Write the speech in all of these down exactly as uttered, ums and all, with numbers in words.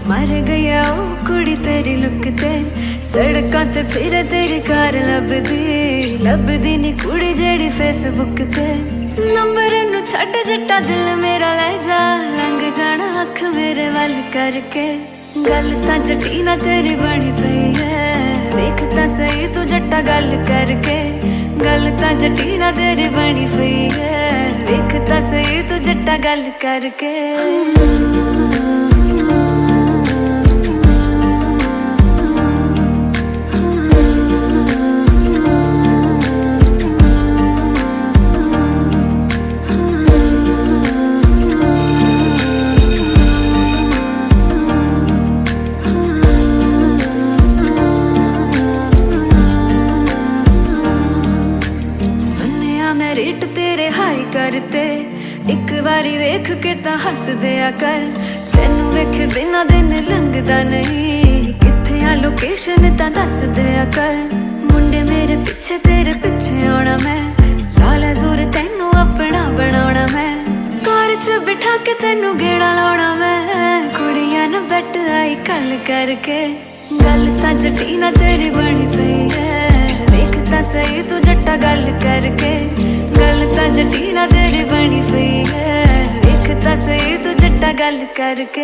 मर गया ओ कुड़ी तेरी लुक ते, सड़कां ते फिरे तेरी कार लभदी लभदी नी कुड़ी जेड़ी फेसबुक ते। नंबर नू छड्ड जट्टा दिल मेरा ले जा, लंघ जाना अख मेरे वल करके। गल तां जट्टी ना तेरी बनी पई है, देख तां सही तू जट्टा गल करके। गल तां जट्टी ना तेरी बनी पई है, देख तां सही तू जट्टा गल करके। रेट तेरे हाई करते, एक बारी वेख के तां हस दिया कर। तेनू वेख बिना दिन लंघदा नहीं, किथे आ लोकेशन तां दस दिया कर। मुंडे मेरे पिछे तेरे पिछे आना मैं, लाला जोर तेनू अपना बनाना मैं। कार च बिठा के तेनू गेड़ा लाना मैं, कुड़ियां ना बैठ आई कल करके। गल तां जट्टी ना तेरी बनी पई है, देख तां सही तू जट्टा गल करके। गल तां जट्टी ना तेरी बनी पई है, देख तां सही तू जट्टा गल करके।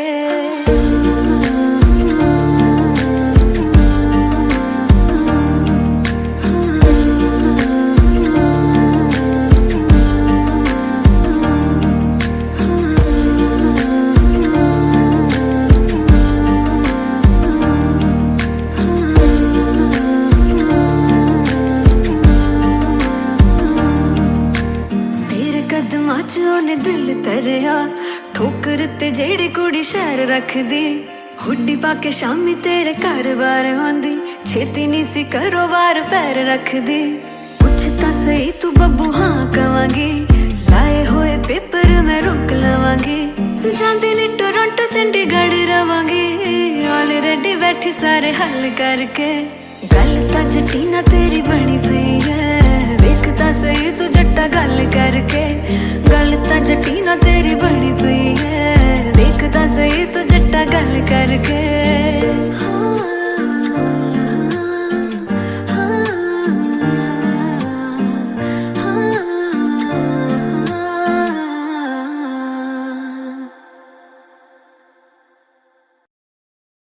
कदमां च ओने दिल तरिया, ठोकर ते जेड़ी कुड़ी शहर रखदी। हुड्डी पाके शामी तेरे घर बार आंदी, छेती नी सी करो बार पैर रखदी। पुछ तां सही तू बब्बू हाँ कवांगी, लाए होए पेपर मैं रोक लवांगी। जांदी नी टोरंटो चंडीगढ़ रवांगी, ऑलरेडी बैठी सारे हल करके। गल तां जट्टी ना तेरी बनी पई है, देख तां सही तू जट्टा गल करके। गल तां जट्टी ना तेरी बनी पई है, देख तां सही तू जट्टा गल करके।